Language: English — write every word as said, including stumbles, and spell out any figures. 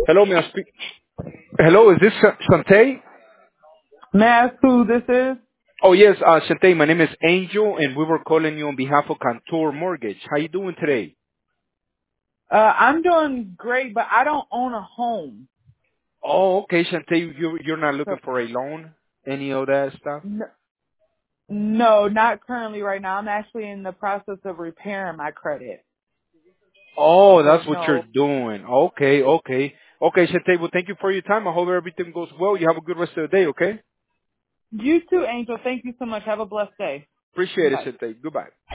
Hello, may I speak? Hello, is this Sh- Shante? May I ask who this is? Oh yes, uh, Shante, my name is Angel, and we were calling you on behalf of Contour Mortgage. How you doing today? Uh, I'm doing great, but I don't own a home. Oh, okay, Shante, you're you're not So, looking for a loan, any of that stuff? n- no, not currently right now. I'm actually in the process of repairing my credit. Oh, So that's what you're no. doing. Okay, okay, okay, Shante. Well, thank you for your time. I hope everything goes well. You have a good rest of the day. Okay? You too, Angel. Thank you so much. Have a blessed day. Appreciate it, Bye. Shante. Goodbye.